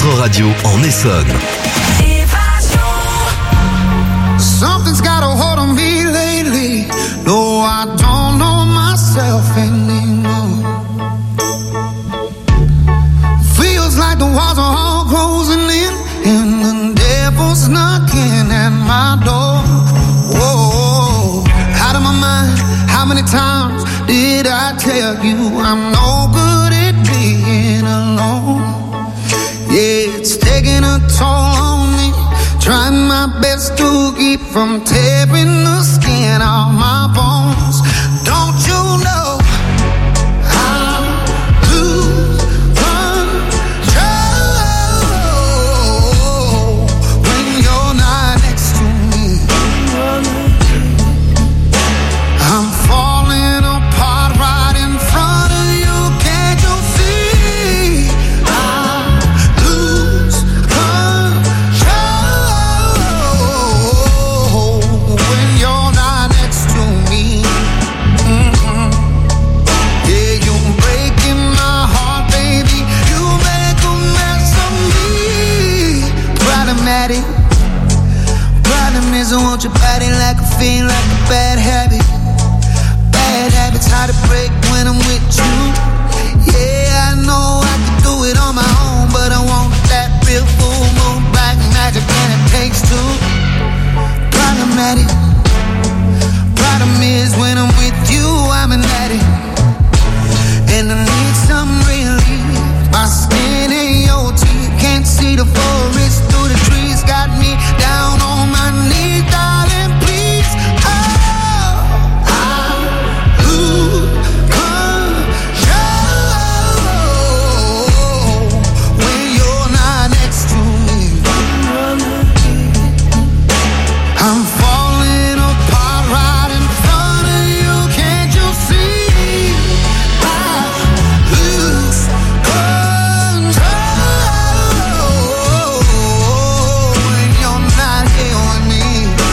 votre radio en Essonne. Something's got a hold on me lately. No, I don't know myself anymore. Feels like the walls are all closing in, and the devil's knocking at my door. Whoa, out of my mind. How many times did I tell you I'm no good at being alone? Yeah, it's taking a toll on me. Trying my best to keep from tearing the skin off my bones. Don't you know I lose control when you're not next to me? I'm falling apart right in front of you. Can't you see? I lose control when you're not next to me. Yeah, you're breaking my heart, baby. You make a mess of me. Problematic. Problem is I want your body like a fiend, like a bad habit. Bad habits hard to break when I'm with you. Yeah, I know I can do it on my own, but I want that real full moon black magic, and it takes two. Problematic. Problem is when I'm with you, I'm an addict, and I need some relief. My skin ain't your teeth, can't see the forest through the trees. Got me down on my knees, darling, please. Oh, I lose control when you're not next to me. I'm falling apart right in front of you. Can't you see? I lose control when you're not here with me.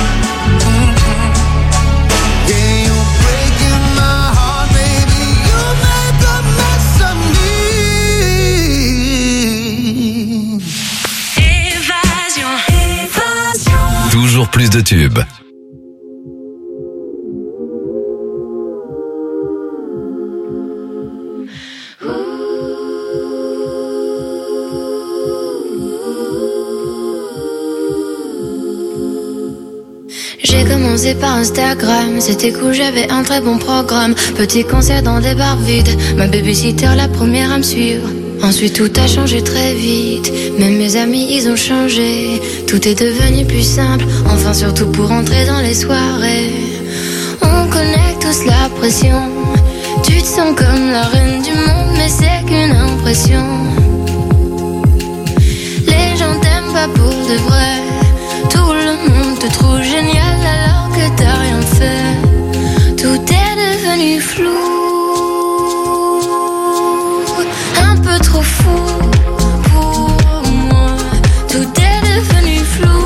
Yeah, you're breaking my heart, baby. You make a mess of me. Évasion. Toujours plus de tubes. J'ai commencé par Instagram, c'était cool, j'avais un très bon programme. Petit concert dans des bars vides, ma babysitter la première à me suivre. Ensuite tout a changé très vite, même mes amis ils ont changé. Tout est devenu plus simple, enfin surtout pour entrer dans les soirées. On connaît tous la pression, tu te sens comme la reine du monde, mais c'est qu'une impression. Les gens t'aiment pas pour de vrai, tout le monde te trouve génial alors que t'as rien fait. Tout est devenu flou, un peu trop fou pour moi. Tout est devenu flou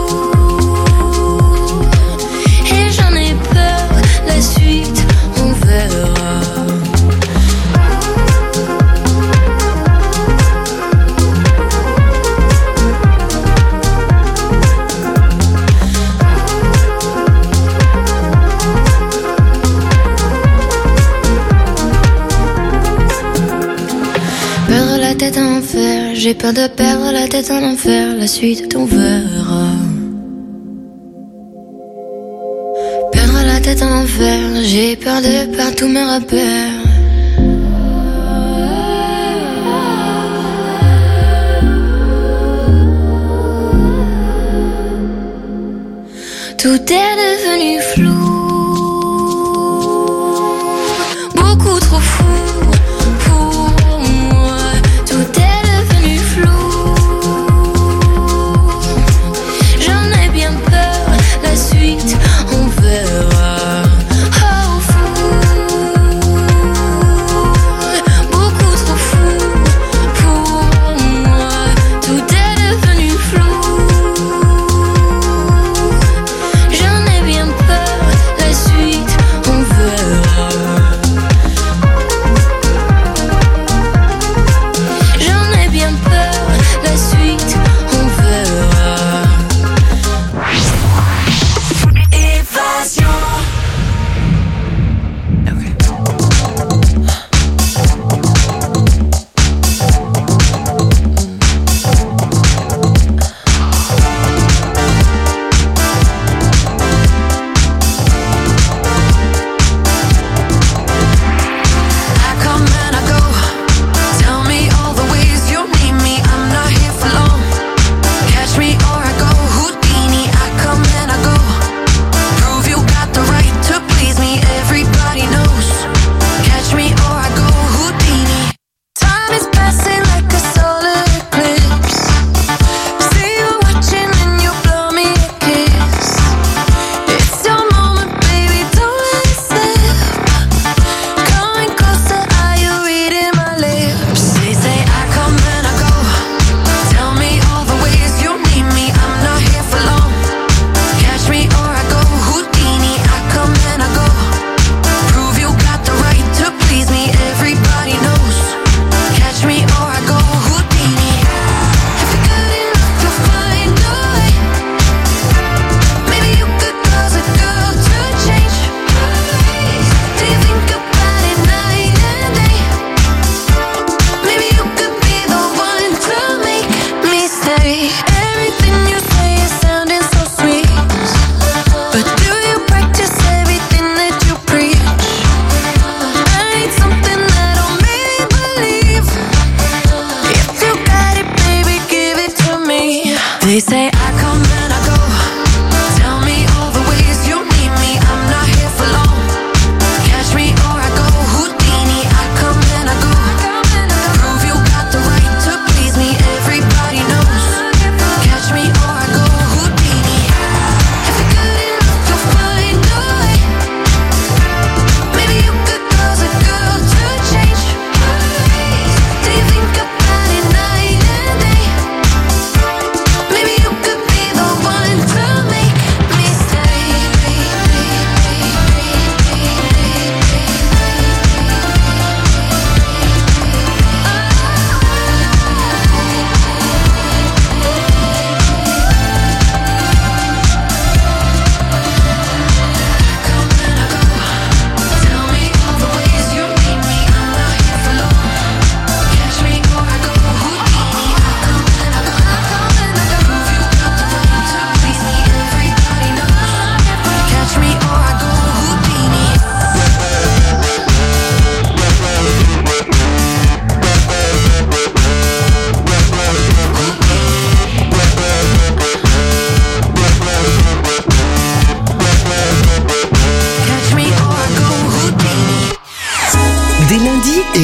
et j'en ai peur, la suite on verra. Perdre la tête en enfer, j'ai peur de perdre la tête en enfer, la suite on verra. Perdre la tête en enfer, j'ai peur de perdre tous mes repères. Tout est devenu flou, beaucoup trop fou. La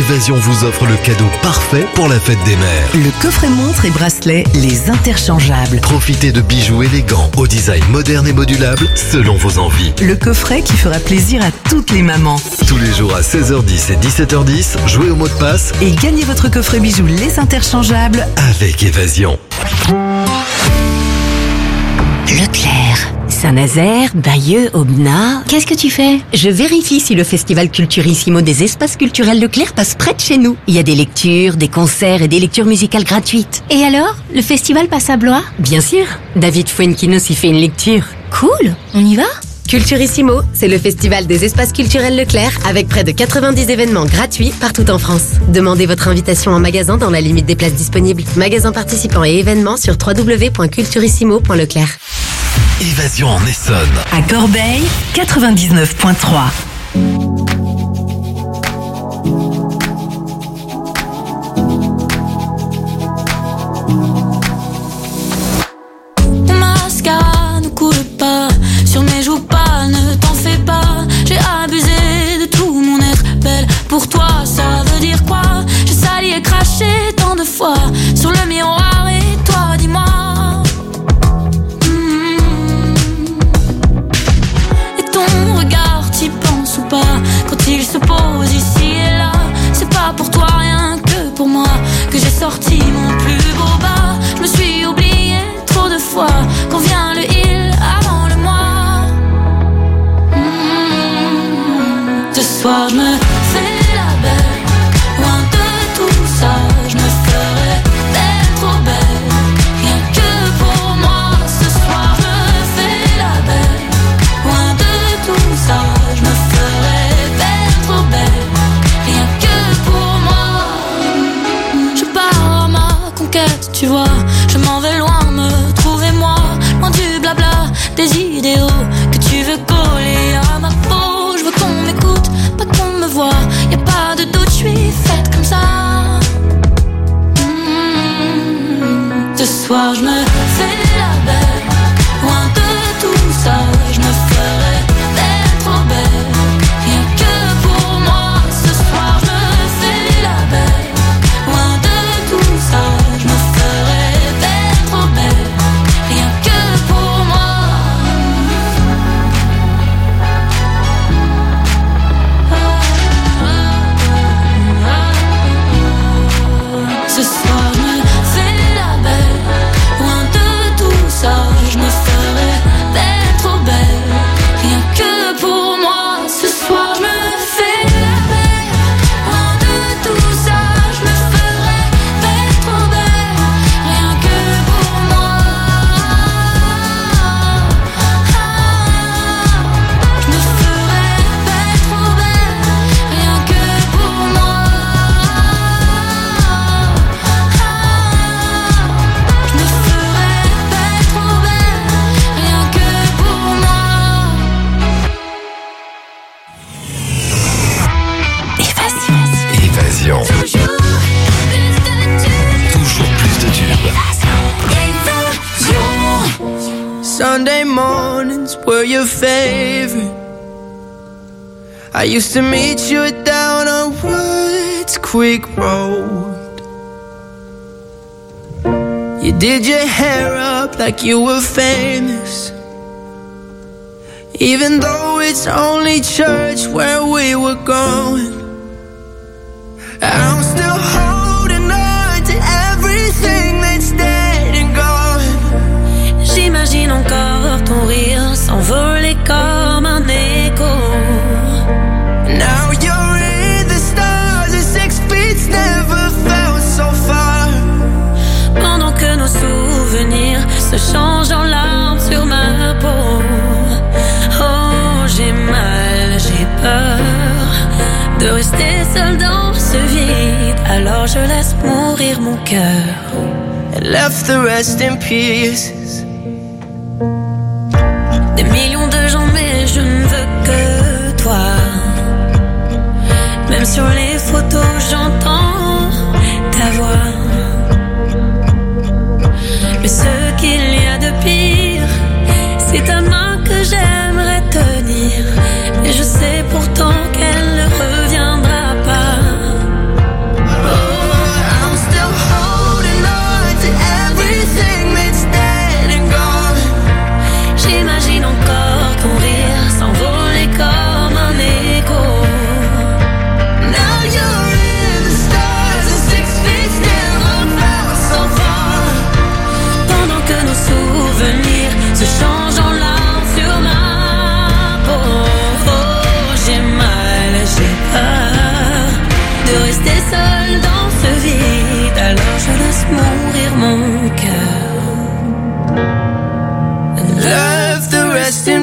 Évasion vous offre le cadeau parfait pour la fête des mères. Le coffret montre et bracelet, les interchangeables. Profitez de bijoux élégants au design moderne et modulable selon vos envies. Le coffret qui fera plaisir à toutes les mamans. Tous les jours à 16h10 et 17h10, jouez au mot de passe Et gagnez votre coffret bijoux les interchangeables avec Évasion. Leclerc, Saint-Nazaire, Bayeux, Aubenas. Qu'est-ce que tu fais? Je vérifie si le festival Culturissimo des espaces culturels Leclerc passe près de chez nous. Il y a des lectures, des concerts et des lectures musicales gratuites. Et alors, le festival passe à Blois? Bien sûr, David Fuenquinos y fait une lecture. Cool, on y va? Culturissimo, c'est le festival des espaces culturels Leclerc avec près de 90 événements gratuits partout en France. Demandez votre invitation en magasin dans la limite des places disponibles. Magasins participants et événements sur www.culturissimo.leclerc. Évasion en Essonne. à Corbeil 99.3. Mon mascara ne coule pas sur mes joues pâles, ne t'en fais pas. J'ai abusé de tout mon être belle. Pour toi, ça veut dire quoi? J'ai sali et craché tant de fois sur le miroir. Et toi, dis-moi. Et ton regard, t'y penses ou pas? Quand il se pose ici et là, c'est pas pour toi, rien que pour moi, que j'ai sorti mon plus beau bas. Je me suis oubliée trop de fois. Quand vient le il avant le moi. Ce soir je me fais la belle. Loin de tout ça, je me ferai belle, trop belle. Rien que pour moi. Ce soir je me fais la belle. Loin de tout ça, je me ferai belle, trop belle. Rien que pour moi. Je pars à ma conquête, tu vois. Je m'en vais loin, me trouver moi. Loin du blabla, des idéaux que tu veux coller à ma peau. Je veux qu'on m'écoute, pas qu'on me voit. Y'a pas de doute, je suis faite comme ça. Ce soir je me fais la belle. Loin de tout ça, je me ferai belle, trop belle. Rien que pour moi. Ce soir je me fais la belle. Loin de tout ça, je me ferai belle, trop belle. Rien que pour moi. Ce soir je me fais la belle. Loin de tout ça, je me ferai belle, trop belle. Rien que pour moi. Ce soir je me fais la belle. Loin de tout ça, je me ferai belle, trop belle. Rien que pour moi. Je me ferai belle, trop belle. Rien que pour moi. Je me ferai belle, trop belle. Rien que pour moi. Évasion. Toujours plus de tubes. Sunday mornings were your favorite. I used to meet you down on Woods Creek Road. You did your hair up like you were famous, even though it's only church where we were going. I'm still holding on to everything that's dead and gone. J'imagine encore ton rire s'envoler comme un écho. Now you're in the stars and 6 feet never felt so far. Pendant que nos souvenirs se changent en larmes sur ma peau. Oh, j'ai mal, j'ai peur de rester seul dans ce vide. Alors je laisse mourir mon cœur. And left the rest in pieces. Des millions de gens, mais je ne veux que toi. Même sur les photos, j'entends ta voix. Mais ce qu'il y a de pire, c'est ta main que j'aimerais tenir. Et je sais pourtant qu'elle ne reviendra pas.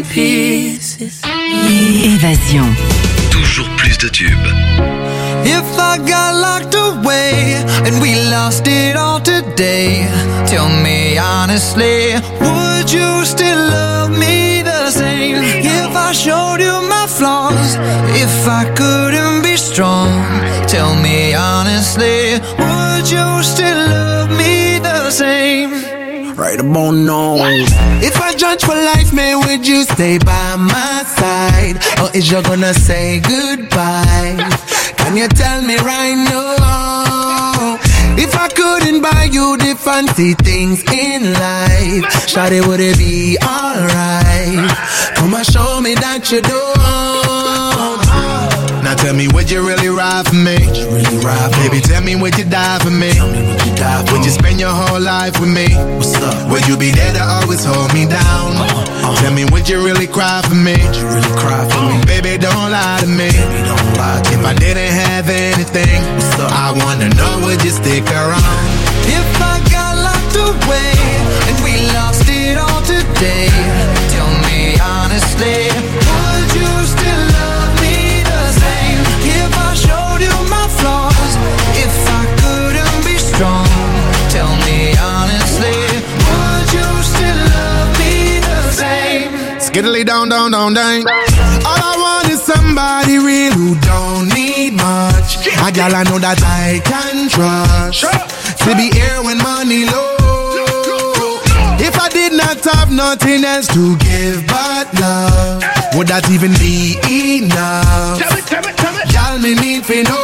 pieces. Évasion. Toujours plus de tubes. If I got locked away and we lost it all today, tell me honestly, would you still love me the same? If I showed you my flaws, if I couldn't be strong, tell me honestly, would you still love me the same? Right about now. If I judge for life, man, would you stay by my side? Or is you gonna say goodbye? Can you tell me right now? If I couldn't buy you the fancy things in life, shawty, would it be alright? Come and show me that you don't. Now tell me, would you really ride for me? Baby, tell me, would you die for me? Would you spend your whole life with me? Would you be there to always hold me down? Tell me, would you really cry for me? Baby, don't lie to me. If I didn't have anything, I wanna know, would you stick around? If I got locked away and we lost it all today, tell me honestly, would you still love me the same? If I showed you my flaws, if I couldn't be strong, tell me honestly, would you still love me the same? Skiddly down, down, down, down. All I want is somebody real who don't need much. A gal I know that I can trust. To be here when money low. If I did not have nothing else to give but love, would that even be enough? Y'all me need to know.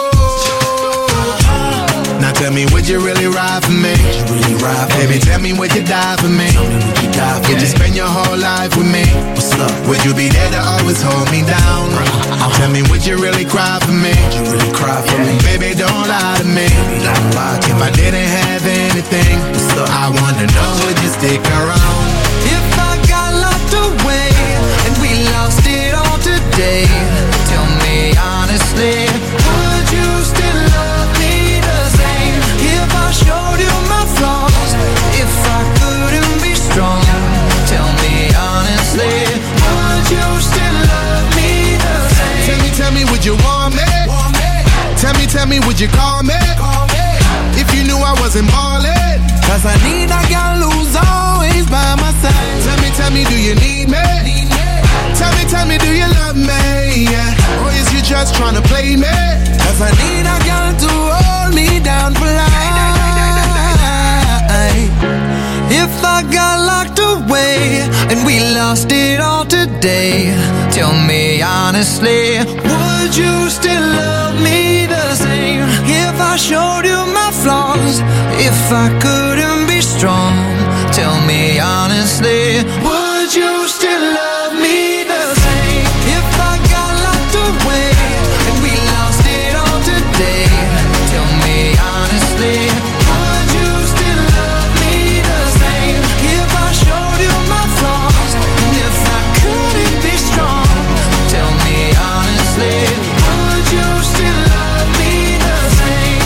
Now tell me, would you really ride for me? Baby, tell me, would you die for me? Would you spend your whole life with me? Would you be there to always hold me down? Tell me, would you really cry for me? Baby, don't lie to me. If I didn't have anything, I wanna know, would you stick around? If I got locked away and we lost it all today, tell me honestly, would you still love me the same? If I showed you my flaws, if I couldn't be strong, tell me honestly, would you still love me the same? Tell me, would you want me? Tell me, would you call me? If you knew I wasn't ballin'. Cause I need a girl who's always by my side. Tell me, do you need me? Tell me, do you love me? Or is you just tryna play me? Cause I need a girl to hold me down for life. If I got locked away and we lost it all today, tell me honestly, would you still love me the same? If I showed you my flaws, if I couldn't be strong, tell me honestly, would you still love me the same? If I got locked away and we lost it all today, tell me honestly, would you still love me the same? If I showed you my flaws, and if I couldn't be strong, tell me honestly, would you still love me the same?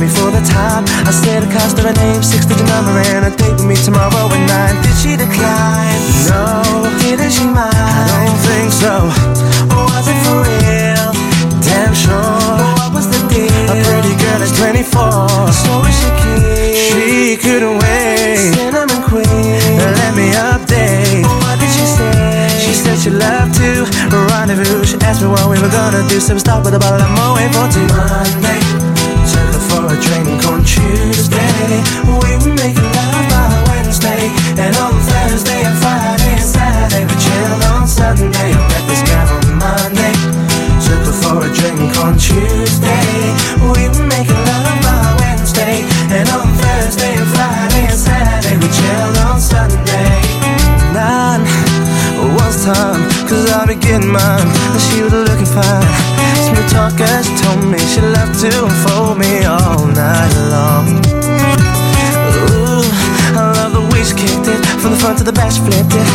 me for the time. I said the cost of her name, 6-digit number, and a date with me tomorrow at 9. Did she decline? No. Didn't she mind? I don't think so. Was it for real? Damn sure. What was the deal? A pretty girl is 24, so is she keen? She couldn't wait. Cinnamon queen, let me update. What did she say? She said she loved to rendezvous. She asked me what we were gonna do, so we start with a bottle of Moët for two. Monday, took her for a drink on Tuesday. We were making love by Wednesday, and on Thursday and Friday and Saturday we chilled on Sunday. I met this guy on Monday, took her for a drink on Tuesday. We were making love by Wednesday, and on Thursday and Friday and Saturday we chilled on Sunday. 9 was time, cause I be getting mine, and she was looking fine. Smooth talker, she told me she loved to unfold me all night long. Ooh, I love the way she kicked it, from the front to the back she flipped it.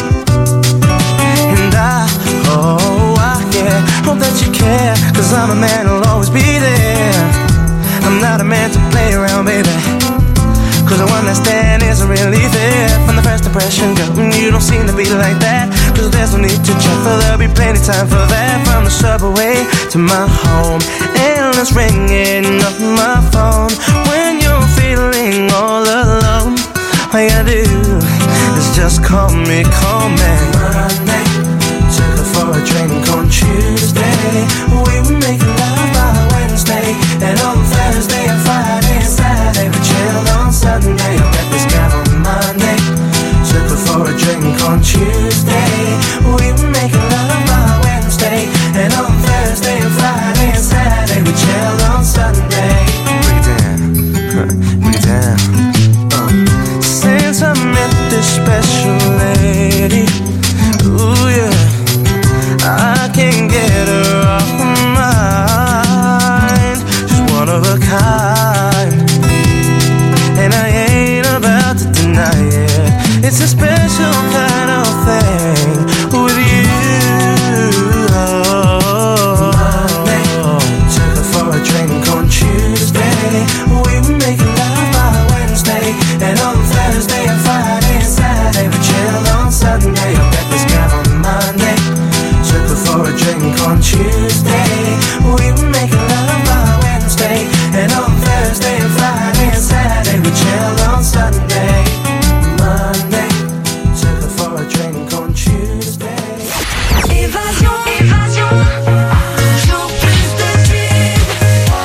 And yeah, hope that you care, cause I'm a man who'll always be there. I'm not a man to play around, baby, cause the one that stand isn't really there. From the first impression, girl, you don't seem to be like that, cause there's no need to check, for there'll be plenty time for that. From the subway to my home, endless ringing off my phone. When you're feeling all alone, all you gotta do is just call me, call me. Monday, took her for a drink on Tuesday. We were making love by Wednesday, and on Thursday and Friday and Saturday we chilled on Sunday. I met this guy on Monday, took her for a drink on Tuesday. We were making love by Wednesday, and on Thursday and Friday and Saturday we chilled on Sunday. Break it down, break it down. Since I met this special lady, ooh yeah, I can't get her off my mind. She's one of a kind, and I ain't about to deny it. It's a special kind of thing with you. Monday, took her for a drink on Tuesday. We were making love by Wednesday, and on Thursday and Friday and Saturday we chilled on Sunday. I met this guy on Monday, took her for a drink on Tuesday. We were making love by Wednesday, and on Thursday and Friday and Saturday we chilled on Sunday. Monday, took her for a drink on Tuesday. Évasion, évasion, toujours plus de tubes.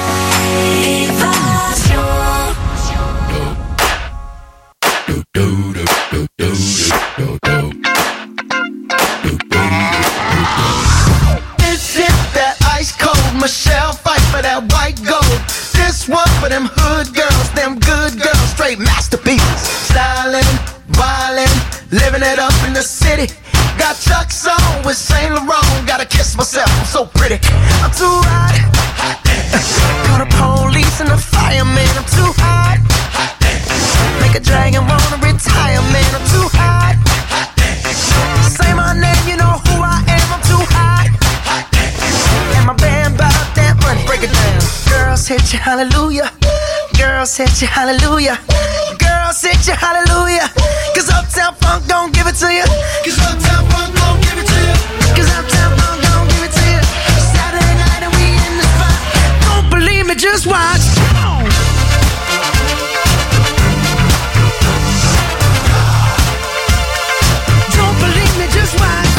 Évasion. This is that ice cold Michelle fight for that white gold. This one for them hood girls, them good girls, straight masterpieces. Stylin', wildin', living it up in the city. Got Chuck's on with Saint Laurent. Gotta kiss myself, I'm so pretty. I'm too hot. Call the police and the fireman. I'm too hot. Make a dragon wanna retire, man. I'm too hot. Say my name, you know who I am. I'm too hot. And my band bought that money. Break it down. Girls hit you, hallelujah. Girls hit you, hallelujah. Girls hit you, hallelujah. Cause Uptown Funk don't give it to you. Cause Uptown Funk don't give it to you. Cause Uptown Funk don't give it to you. Saturday night and we in the spot. Don't believe me, just watch. Don't believe me, just watch.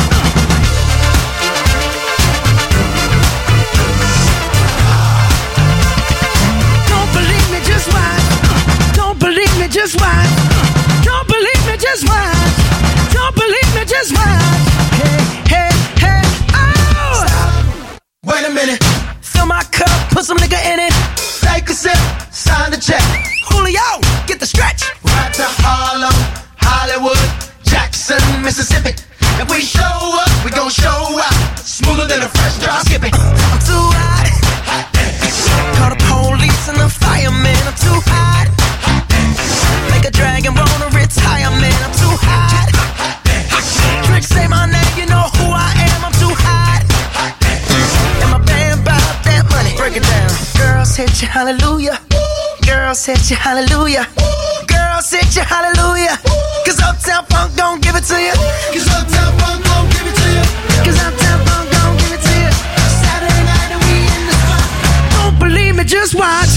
Don't believe me, just watch. Don't believe me, just watch. Don't believe me, just watch. Don't believe me, just watch. Hey, hey, hey, oh! Stop. Wait a minute. Fill my cup, put some nigga in it. Take a sip, sign the check. Julio, get the stretch. Right to Harlem, Hollywood, Jackson, Mississippi. If we show up, we gon' show out. Smoother than a fresh drop skipping. I'm too hot. Call the police and the fireman. I'm too hot. Make a dragon wanna retire, man. I'm too hot. Trick, say my name, you know who I am. I'm too hot. And my band bought that money. Break it down. Girls hit you, hallelujah. Girls hit you hallelujah. Girls hit you hallelujah. Cause Uptown Funk don't give it to you. Cause Uptown Funk don't give it to you. Cause Uptown Funk don't give it to you. Saturday night and we in the spot. Don't believe me, just watch.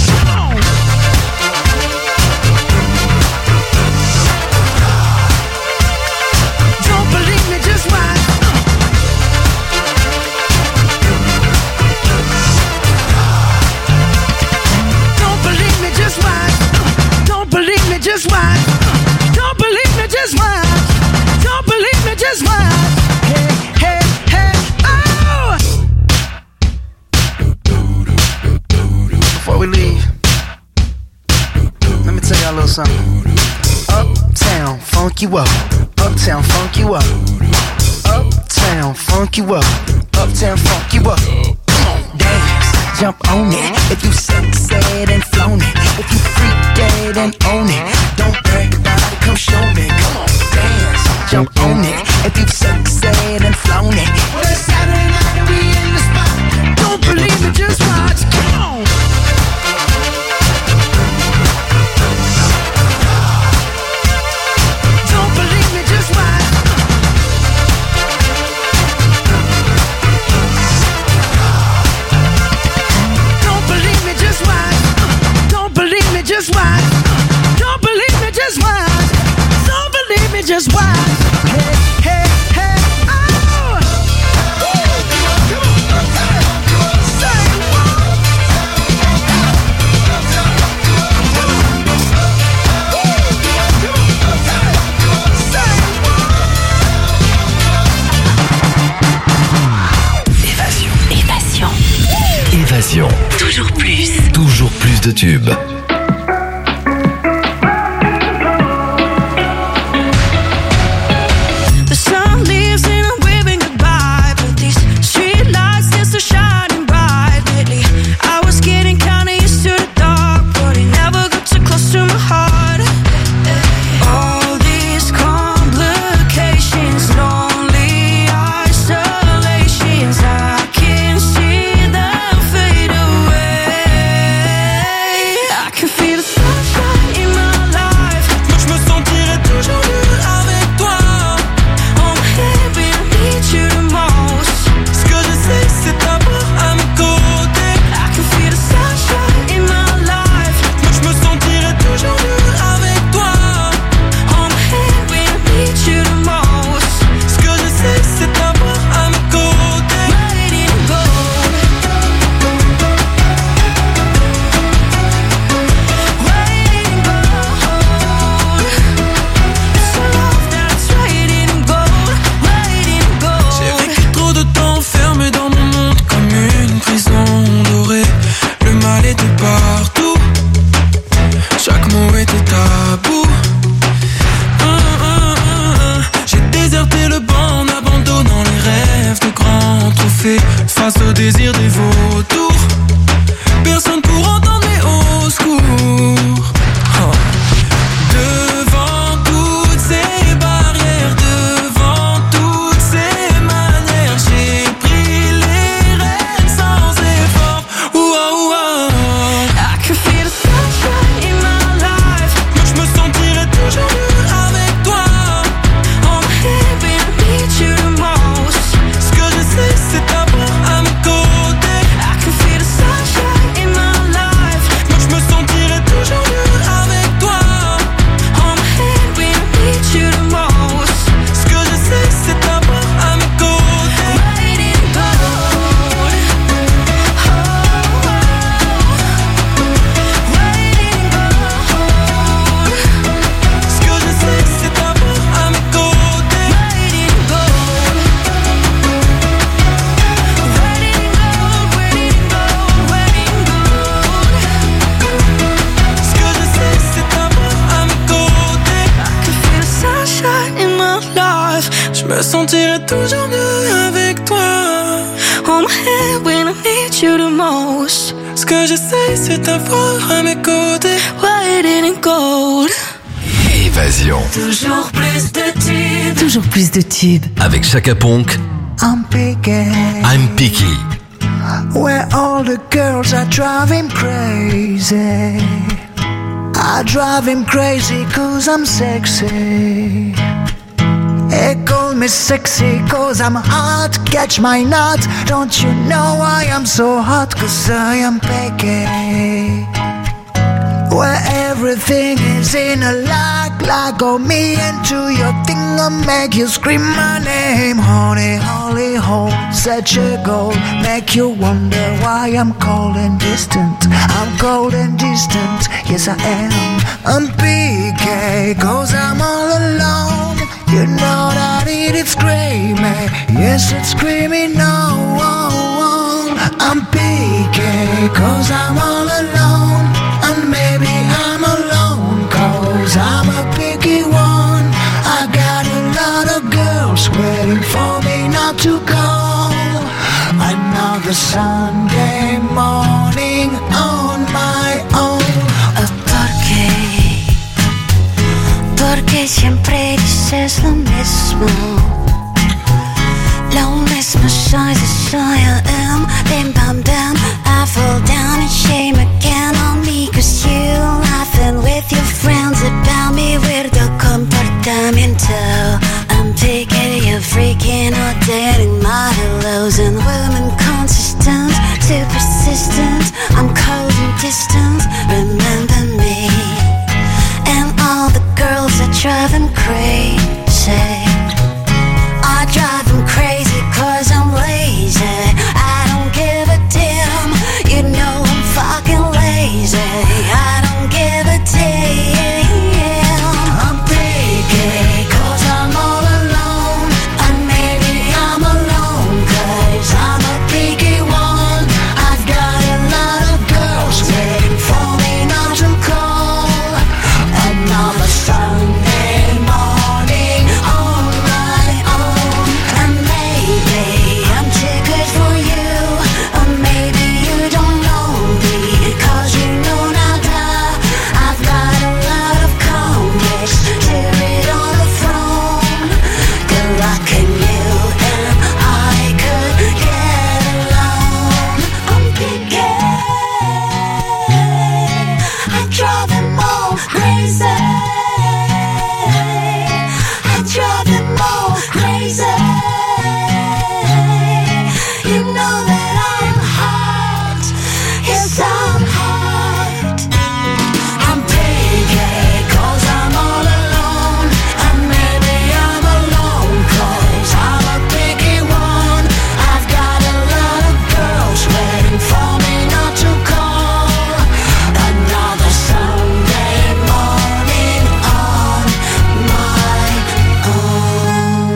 Don't believe me, just watch. Don't believe me, just watch. Don't believe me, just watch. Don't believe me, just watch. Don't believe me, just watch. Hey, hey, hey, oh! Before we leave, let me tell y'all a little something. Uptown, funk you up. Uptown, funk you up. Uptown, funk you up. Uptown, funk you up. Come on, dance, jump on it. If you sunset and flown it. If you freak dead and own it. Don't brag about it, come show me. Come on, dance, jump on it. If you sunset and flown it. Well, it's Saturday night and we in the spot. Don't believe me, just watch. Come on. Don't believe me, just watch. Don't believe me, just watch. Don't believe me, just watch. Don't believe me, just watch. Don't believe me, just watch. Hey, hey, hey, oh! Say what? Évasion. Évasion. Toujours plus. Toujours plus de tubes. The sun leaves and I'm waving goodbye, but these street lights just are shining bright lately. I was getting kinda used to the dark, but it never got too close to my heart. All these complications, lonely isolations, I can see them fade away. I can feel the sunshine in my life. Moi je me sentirai toujours mieux avec toi. On heavy, I need you the most. Ce que je sais, c'est t'avoir à mes côtés. I can feel the sunshine in my life. Moi je me sentirai toujours mieux avec toi. On heavy, I need you the most. Ce que je sais, c'est t'avoir à mes côtés. Waiting gold. Waiting gold. It's a love that's waiting gold. Waiting gold. J'ai vécu trop de temps enfermé dans mon monde comme une prison dorée. Le mal était partout. Chaque mot était tabou. J'ai déserté le banc en abandonnant les rêves de grands trophées face au désir des vautours. Personne pour entendre mes hauts secours. Oh. Devant toutes ces barrières, devant toutes ces manières, j'ai pris les rênes sans effort. I can feel the sunshine in my life. Moi je me sentirai toujours mieux avec toi. On heavy, I need you the most. Ce que je sais, c'est t'avoir à mes côtés. I can feel the sunshine in my life. Moi je me sentirai toujours mieux avec toi. On heavy, I need you the most. Ce que je sais, c'est t'avoir à mes côtés. Waiting gold. Waiting gold. Ce que je sais, c'est t'avoir à mes côtés. Waiting gold. Waiting gold, waiting gold, waiting gold. Ce que je sais, c'est t'avoir à mes côtés. I can feel the sunshine in my life. Je me sentirai toujours mieux avec toi. On my head when I need you the most. Ce que je sais, c'est t'avoir à mes côtés. Waiting gold. Évasion. Toujours plus de tubes. Toujours plus de tubes. Avec Chaka Ponk, I'm picking I'm Picky. where all the girls are driving crazy. I drive him crazy cause I'm sexy. They call me sexy cause I'm hot. Catch my nut. Don't you know I am so hot? Cause I am picky. Where everything is in a lock on me into your thing. I'll make you scream my name. Honey, holy hole, such a goal. Make you wonder why I'm cold and distant. I'm cold and distant, yes I am. I'm PK, cause I'm all alone. You know that it is screaming, yes it's screaming no. I'm PK, cause I'm all alone. And maybe I'm alone, cause I'm a picky one. I got a lot of girls waiting for me not to call. Another Sunday morning on my own. Porque siempre dices lo mismo. Lo mismo soy de soy I am. Bim bam bam, I fall down in shame again on me. Cause you laughing with your friends about me. Weirdo comportamiento. I'm taking you freaking all day in my hellos. And women consistent, too persistent. I'm cold and distant, remember me. And all the girls that drive him crazy. I drive him crazy cause I'm lazy. I don't give a damn. You know I'm fucking lazy. I don't give a damn. I'm picky cause I'm all alone. And maybe I'm alone cause I'm a picky one. I've got a lot of girls waiting for me not to call. Another Sunday morning on my own. And maybe I'm too good for you. Or maybe you don't know me. Cause you know nada. I've got a lot of comics to read on the phone. Good luck and you and I could get along. I'm picky. I drive them all crazy. I drive them all crazy. You know that I'm hot. Yes, I'm hot. I'm picky cause I'm all alone. And maybe I'm alone cause I'm a picky one. I've got a lot of girls waiting for me not to call. Another Sunday morning on my own.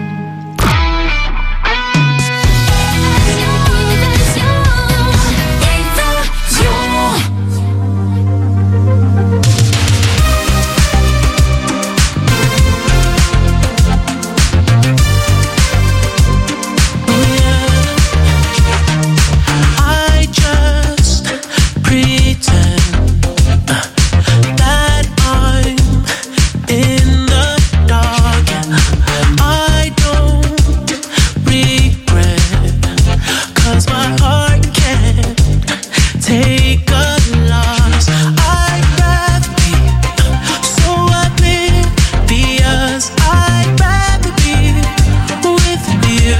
I just pretend that I'm in the dark. I don't regret, cause my heart can't take a loss. I'd rather be so oblivious. I'd rather be with you.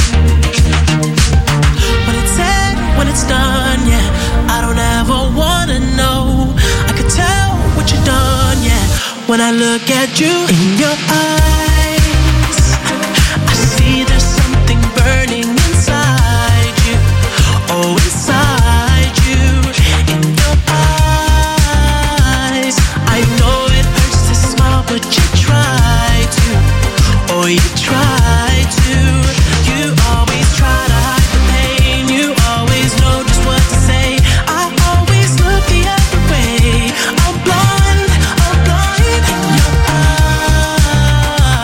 When it's said, when it's done, yeah, I don't ever wanna know. I could tell what you've done, yeah. When I look at you in your eyes, I see there's something burning inside you. Oh, inside you, in your eyes. I know it hurts to smile, but you try to. Oh, you try to. You always try to hide the pain. You always know just what to say. I always look the other way. I'm blind in your eyes.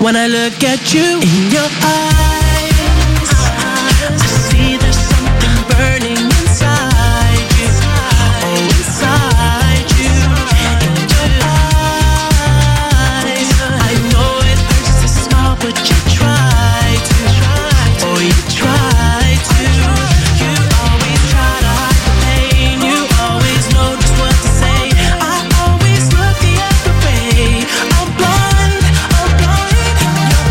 When I look at you in your eyes, I see there's something burning inside you. Oh, inside you. In your eyes, I know it hurts to smile, but you try to. Oh, you try to. You always try to hide the pain. You always know just what to say. I always look the other way. I'm blind. Your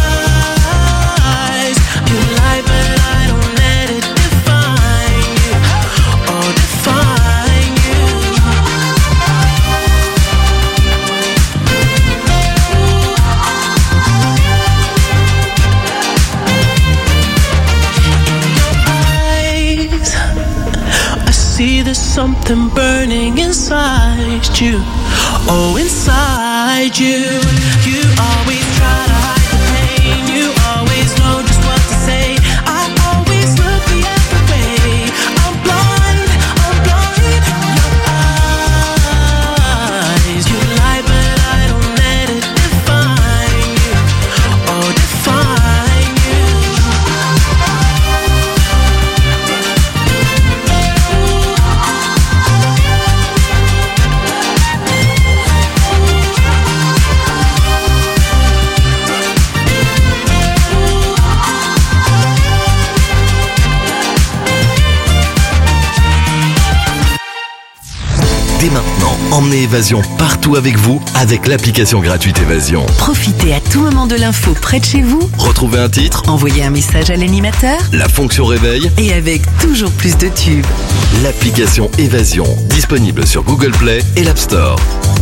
eyes, you lie, but I don't let it define you. Oh, define you. In your eyes, I see there's something burning inside you. Oh, inside you. You always try to hide the pain. You always know just what to say. I always look the other way. I'm blind. Your eyes, you lie, but I don't let it define you. Oh, define you. Dès maintenant, emmenez Évasion partout avec vous avec l'application gratuite Évasion. Profitez à tout moment de l'info près de chez vous. Retrouvez un titre, Envoyez un message à l'animateur. la fonction réveil, Et avec toujours plus de tubes. l'application Évasion, disponible sur Google Play et l'App Store.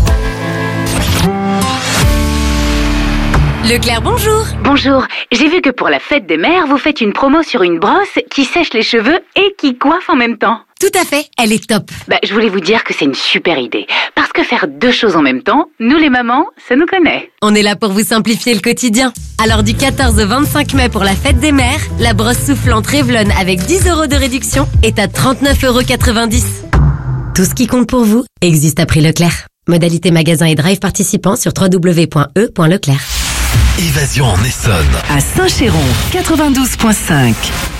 Leclerc, bonjour. Bonjour, j'ai vu que pour la fête des mères, vous faites une promo sur une brosse qui sèche les cheveux et qui coiffe en même temps. Tout à fait, elle est top. Je voulais vous dire que c'est une super idée. Parce que faire deux choses en même temps, nous les mamans, ça nous connaît. On est là pour vous simplifier le quotidien. Alors du 14 au 25 mai pour la fête des mères, la brosse soufflante Revlon avec 10 € de réduction est à 39,90 €. Tout ce qui compte pour vous existe à prix Leclerc. Modalité magasin et drive participants sur www.e.leclerc. Évasion en Essonne. À Saint-Chéron, 92.5.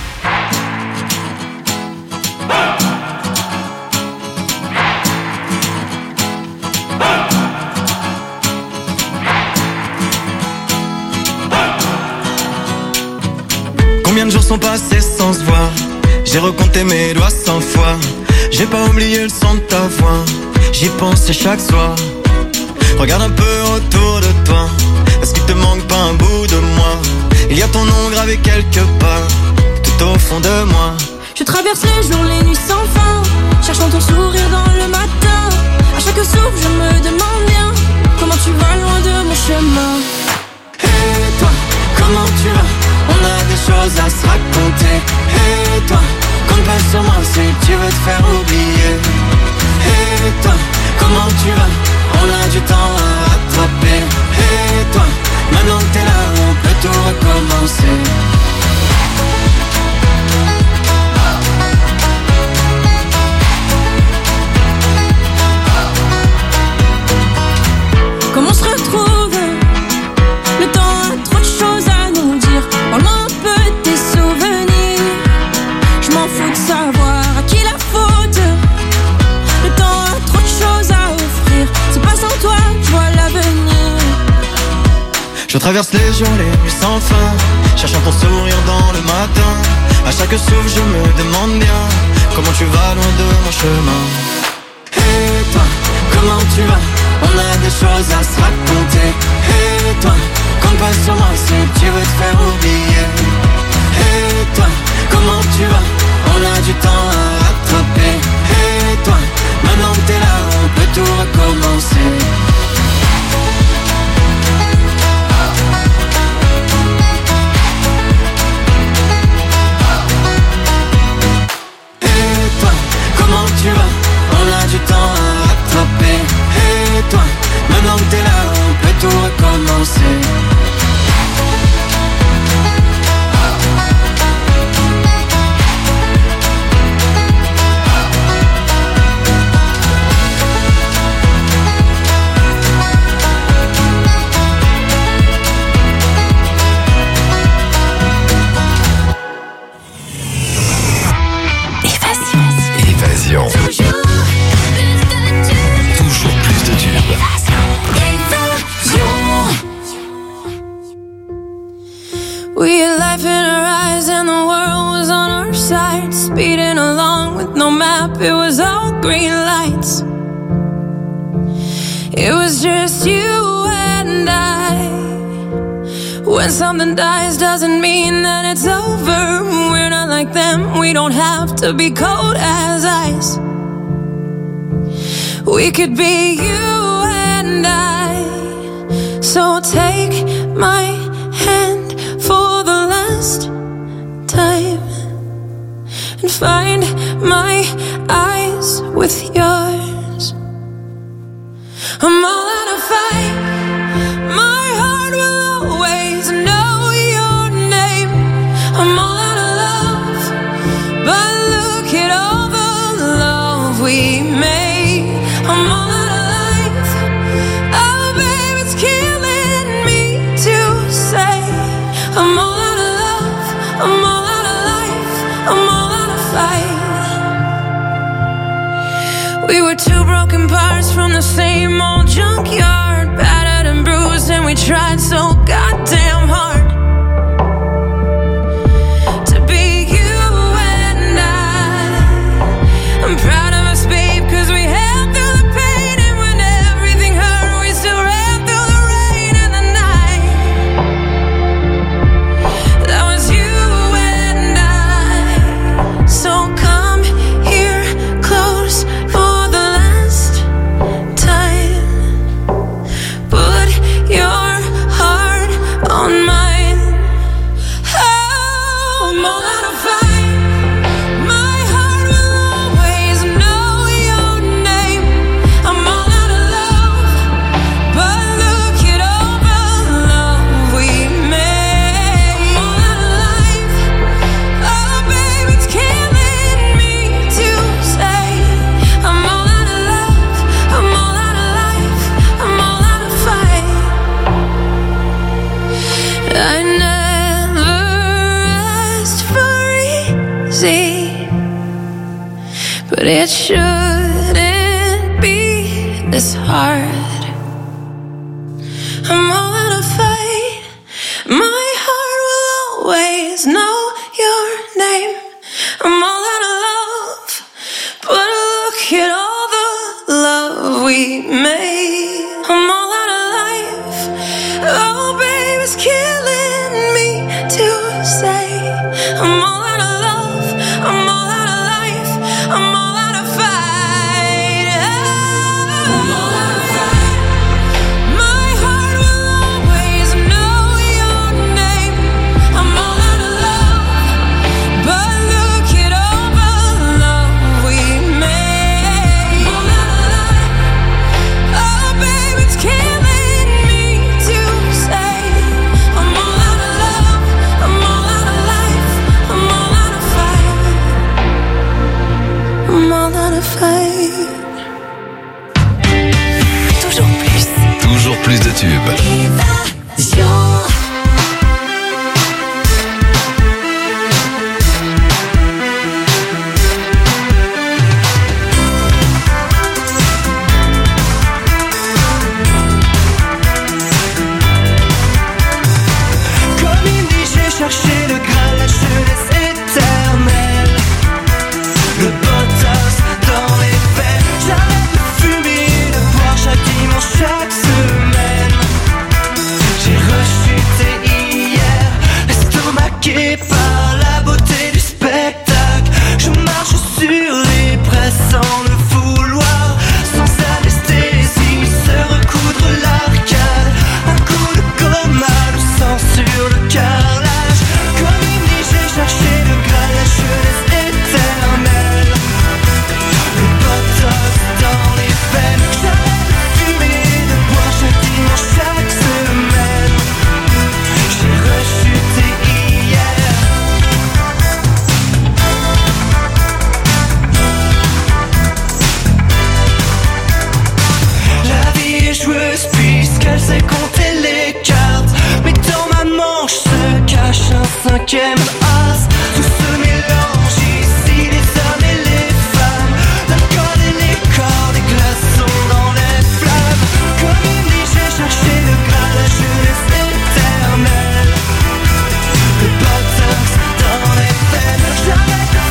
Combien de jours sont passés sans se voir? J'ai recompté mes doigts 100 fois. J'ai pas oublié le son de ta voix. J'y pensais chaque soir. Regarde un peu autour de toi. Est-ce qu'il te manque pas un bout de moi? Il y a ton nom gravé quelque part, tout au fond de moi. Je traverse les jours, les nuits sans fin, cherchant ton sourire dans le matin. À chaque souffle, je me demande bien comment tu vas loin de mon chemin. Et toi, comment tu vas? On a des choses à se raconter. Et toi, compte pas sur moi si tu veux te faire oublier. Et toi, comment tu vas? On a du temps à rattraper. Et toi, maintenant que t'es là, on peut tout recommencer. Comment on se retrouve? Le temps a trop de choses à nous dire. Parle-moi un peu de tes souvenirs. Je m'en fous de savoir à qui la faute. Le temps a trop de choses à offrir. C'est pas sans toi que je vois l'avenir. Je traverse les jours, les nuits sans fin, cherchant ton sourire dans le matin. À chaque souffle, je me demande bien comment tu vas loin de mon chemin. Et toi, comment tu vas? On a des choses à se raconter. Et toi, compte pas sur moi si tu veux te faire oublier. Et toi, comment tu vas? On a du temps à rattraper. Et toi, maintenant que t'es là, on peut tout recommencer. Comment tu vas? On a du temps à rattraper. Et toi, maintenant que t'es là, on peut tout recommencer. side, speeding along with no map. It was all green lights. It was just you and I. When something dies doesn't mean that it's over. We're not like them, we don't have to be cold as ice. We could be you and I. So take my hand for the last time and find my eyes with yours. I'm all out of fight. My heart will always know your name. I'm all out of love, but look at all the love we made. I'm all out of life. Oh, babe, it's killing me to say. I'm all out of love. I'm all out of life. I'm all out of fight. We were two broken parts from the same old junkyard, battered and bruised, and we tried so goddamn hard to be you and I. I'm proud of us, babe, 'cause we held through the pain, and when everything hurt, we still ran through the rain and the night. That was you and I. So come here close for the last time. Put your heart on mine. Oh, I'm all out of fight. My heart will always know your name. I'm all out of love, but look at all the love we made. I'm all out of life. Oh, babe, it's killing me to say. I'm all out of love. I'm all out of life. I'm all out of fight. I never asked for easy, but it shouldn't be this hard. I'm all out of fight. My heart will always know your name. I'm all out of love, but look at all the love we made. I'm all out of life. Oh, babe, it's killing me to say. I'm all out of love. I'm all out of life. I'm all out of fight. I'm all out of fight. My heart will always know your name. I'm all out of love, but look at all the love we made. I'm all out of life. Oh, babe, it's killing me to say. I'm all out of love. I'm all out of life. I'm all out of fight. I'm all out of fight. Toujours plus. Toujours plus de tubes. Comme il dit, j'ai cherché le Graal, la jeunesse éternelle. Le botox dans les veines. J'arrête de fumer et de boire chaque dimanche, chaque semaine. J'ai rechuté hier, estomaqué par la beauté du spectacle. Je marche sur les presses sans le vouloir, sans anesthésie, se recoudre l'arcade. Un coup de coma, le sang sur le carrelage. Comme il dit, j'ai cherché le Graal, la jeunesse éternelle. Le botox dans les veines. J'arrête de fumer et de boire chaque dimanche, chaque semaine. J'ai rechuté hier. La vie est joueuse puisqu'elle sait compter les cartes. Mais dans ma manche se cache un cinquième as. Tout se mélange ici, les hommes et les femmes. L'alcool et les corps, des glaçons dans les flammes. Comme il dit, j'ai cherché le Graal, la jeunesse éternelle. Le botox dans les veines. J'arrête de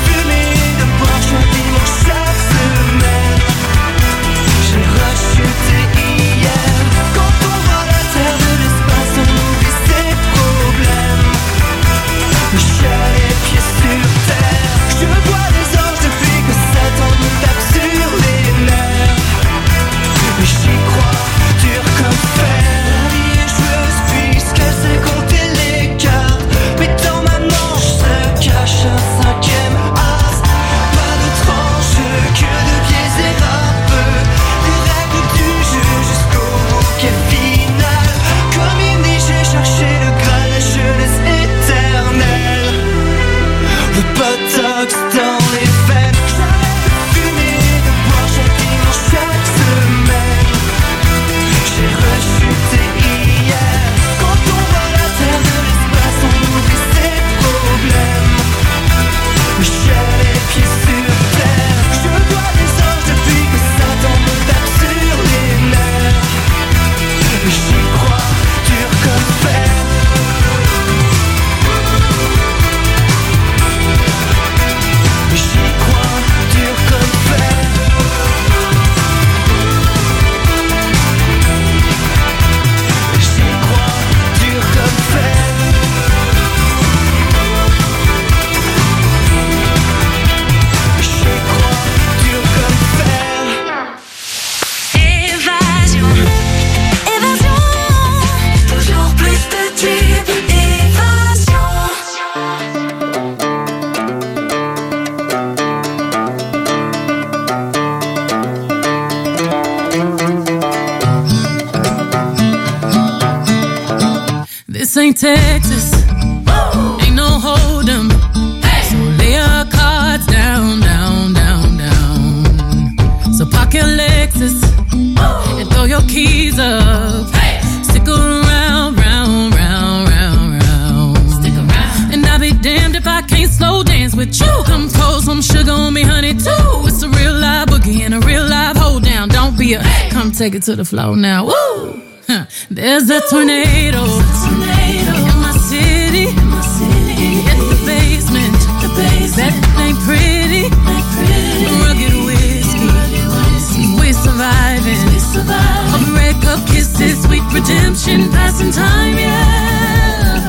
This ain't Texas. Ain't no hold 'em. So lay your cards down, down, down, down. So park your Lexus and throw your keys up. Stick around, round, round, round, round. Stick around. And I'll be damned if I can't slow dance with you. Come pour some sugar on me, honey, too. It's a real live boogie and a real live hold down. Don't be a come take it to the floor now. Woo! Huh. There's a tornado in my city. In the basement. That ain't pretty. Rugged whiskey. We surviving. A break up kisses, sweet redemption, passing time, yeah.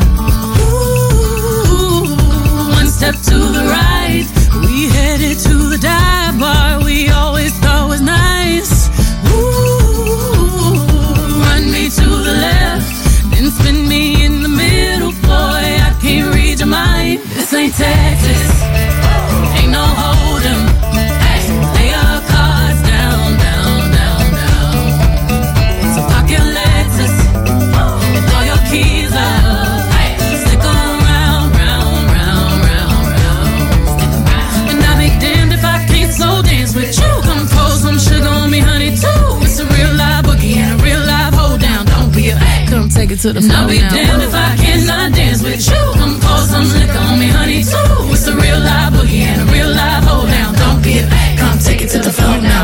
Ooh, one step to the right, we headed to the dive bar we always thought was nice. Ooh, run me to the left, then spin me in the middle, boy, I can't read your mind. This ain't Texas, ain't no hold 'em. Lay your cards down, down, down, down. So park your Lexus and throw your keys up. Stick around, round, round, round, round. And I'll be damned if I can't slow dance with you. Come pour some sugar on me, honey, too. It's a real live boogie and a real live hold down. Don't be a come take it to the floor. I'll be damned if I cannot dance with you. Come pour some liquor on me, honey, too. It's a real live boogie and a real live hold down. Don't be a come take it to the floor now.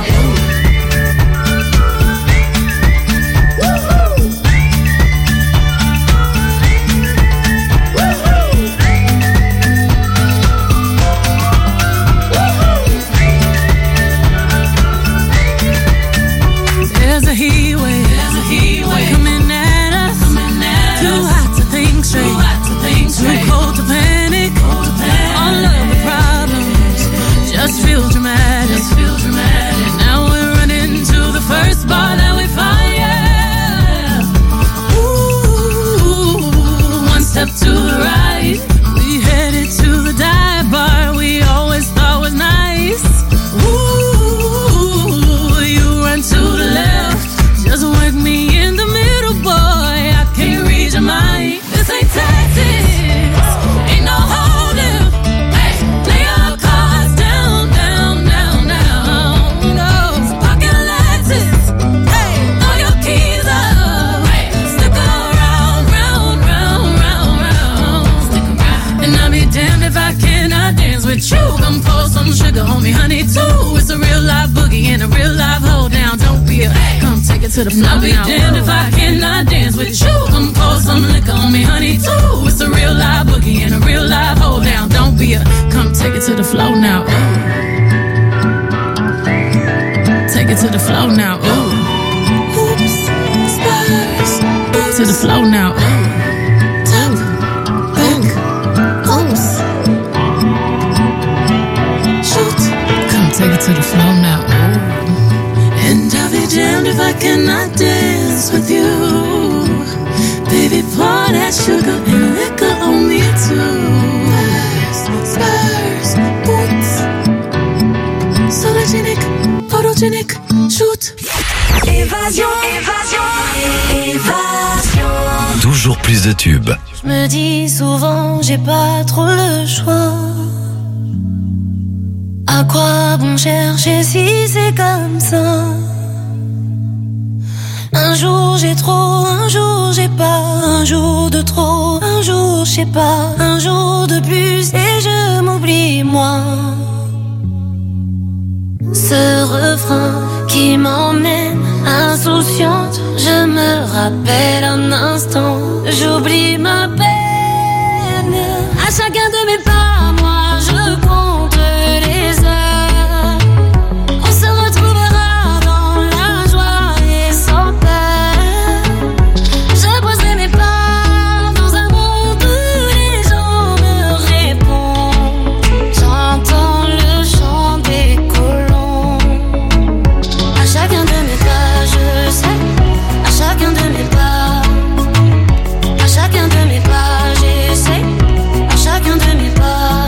There's a heat wave coming at us. Too hot to think straight, too cold to panic. All of the problems just feel dramatic. Now we're running to the first bar that we find, yeah. Ooh, one step to the right, we headed to the dive bar we always thought was nice. Ooh, you run to the left, just work me in the middle, boy, I can't read your mind. This ain't Texas, ain't no holding. Lay your cards down, down, down, down. No, pocket Lexus, throw your keys up. Stick around, round, round, round, round. And I'll be damned if I cannot dance with you. Come pour some sugar on me, honey, too. It's a real live boogie and a real live hold down. Don't be a come take it to the floor. I'll be damned if I cannot dance with you. Come pour some liquor on me, honey, too. It's a real live boogie and a real live hold down. Don't be a come take it to the floor now. Ooh. Take it to the floor now. Ooh. Oops, spurs. To the floor now. Ooh. Top, back, oops. Shoot. Come take it to the floor now. Ooh. And I'll be damned if I cannot dance with you. Baby, pour that sugar and liquor on me too. Spurs, boots. Sologenic, photogenic, shoot. Évasion, évasion, évasion. Toujours plus de tubes. Je me dis souvent, j'ai pas trop le choix. À quoi bon chercher si c'est comme ça? Un jour j'ai trop, un jour j'ai pas. Un jour de trop, un jour je sais pas. Un jour de plus et je m'oublie moi. Ce refrain qui m'emmène insouciante, je me rappelle un instant, j'oublie ma peine. À chacun de mes pas, moi je compte les heures. On se retrouvera dans la joie et sans peur. Je poserai mes pas dans un monde où les gens me répondent. J'entends le chant des colons. À chacun de mes pas, je sais. À chacun de mes pas, à chacun de mes pas, j'essaie. À chacun de mes pas.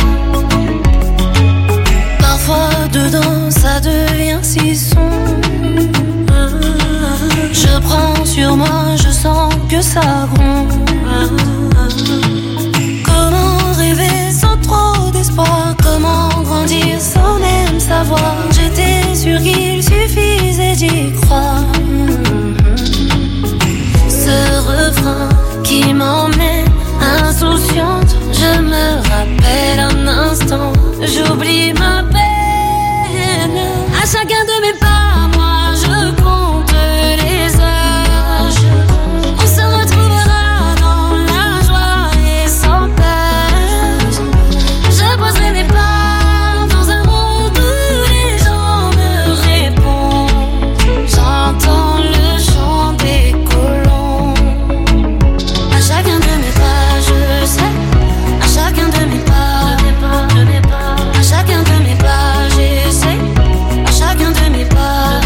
j'oublie ma peine. À chacun de mes pas, moi je compte les heures. On se retrouvera dans la joie et sans peur. Je poserai mes pas dans un monde où les gens me répondent. J'entends le chant des colons. À chacun de mes pas, je sais. À chacun de mes pas, à chacun de mes pas, j'essaie. À chacun de mes pas,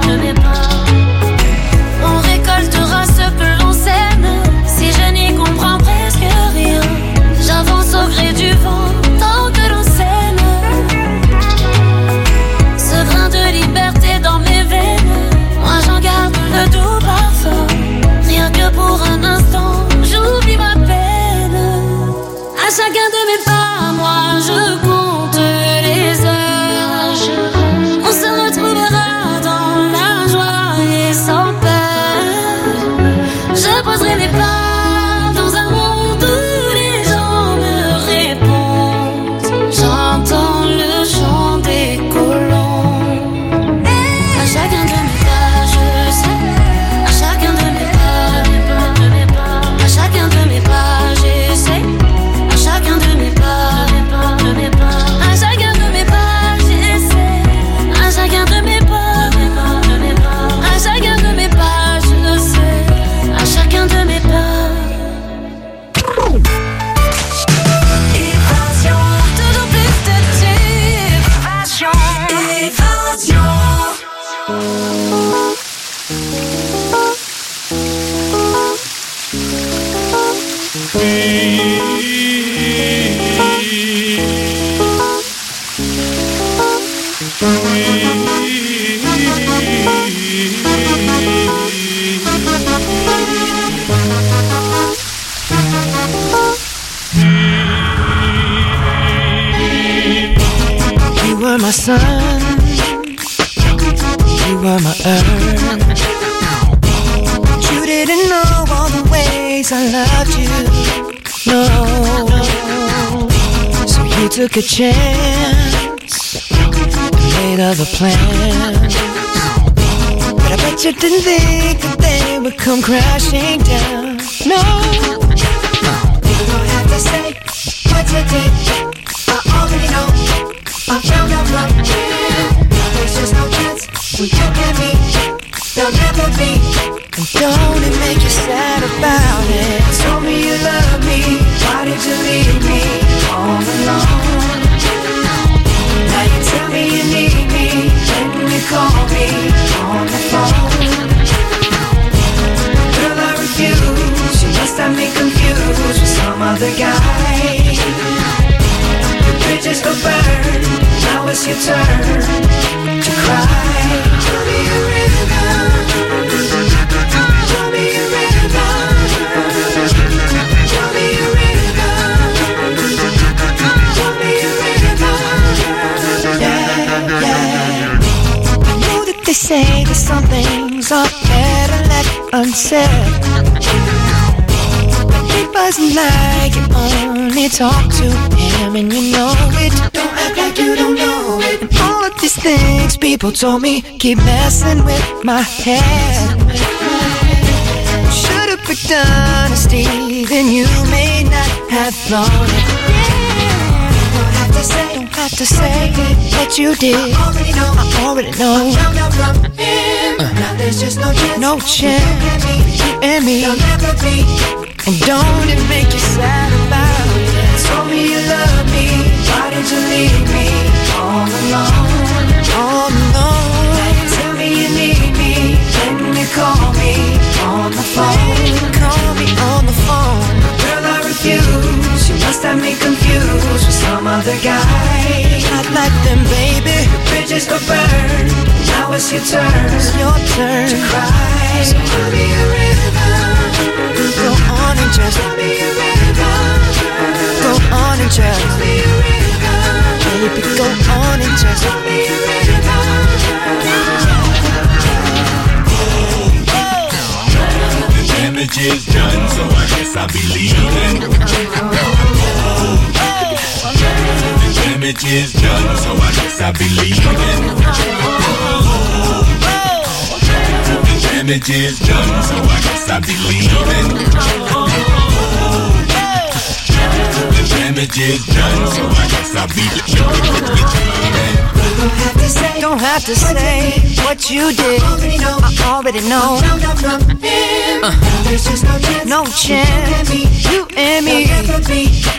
on récoltera ce que l'on sème. Si je n'y comprends presque rien, j'avance au gré du vent tant que l'on s'aime. Ce grain de liberté dans mes veines, moi j'en garde le doux parfum. Rien que pour un instant, j'oublie ma peine. À chacun de mes pas, moi je compte les heures. On se retrouvera dans la joie et sans peur. Je poserai mes pas dans un monde où les gens me répondent. J'entends le chant des colons. À chacun de mes pas, je sais. À chacun de mes pas, à chacun de mes pas, j'essaie. À chacun de mes pas, à chacun de mes pas, j'essaie. À chacun de mes pas, à chacun de mes pas, je sais. À chacun de mes pas. Évasion, toujours plus de tubes. Évasion. You were my sun, you were my earth. You didn't know all the ways I loved you, no. So you took a chance and made other plans. But I bet you didn't think that they would come crashing down, no. You don't have to say what you did, I already know. I found out right here. There's just no chance when you and me, there'll never be. And don't it make you sad about it? Told me you love me, why did you leave me all alone? Now you tell me you need me, when you call me on the phone. Girl, I refuse, you must have me confused with some other guy. Bridges go burn, now it's your turn to cry. Tell me a rhythm, tell me a rhythm, tell me a rhythm, tell me a rhythm. Yeah, yeah. I know that they say that some things are better left unsaid. It wasn't like you only talk to him and you know it. Don't act like you don't know it. And all of these things people told me keep messing with my head. Should've picked honesty, then you may not have thought it. Don't have to say what you did. I already know. Now there's just no chance for you and me. There'll never be. And don't it make you sad about it? Told me you love me, why did you leave me all alone? All alone. Tell me you need me, when you call me on the phone. Call me on the phone. Girl, I refuse, you must have me confused with some other guy. Not like them, baby. The bridges go burn, now it's your turn. It's your turn to cry. So give me a rhythm. Go on and just go on and just baby, go on and just the damage is done, so I guess I'll be leaving. The damage damage is done, so I guess I believe in. The damage is done, so I guess I believe in. The damage is done, so I guess I believe in. Don't have to say what you did. I already know. No chance. You and me.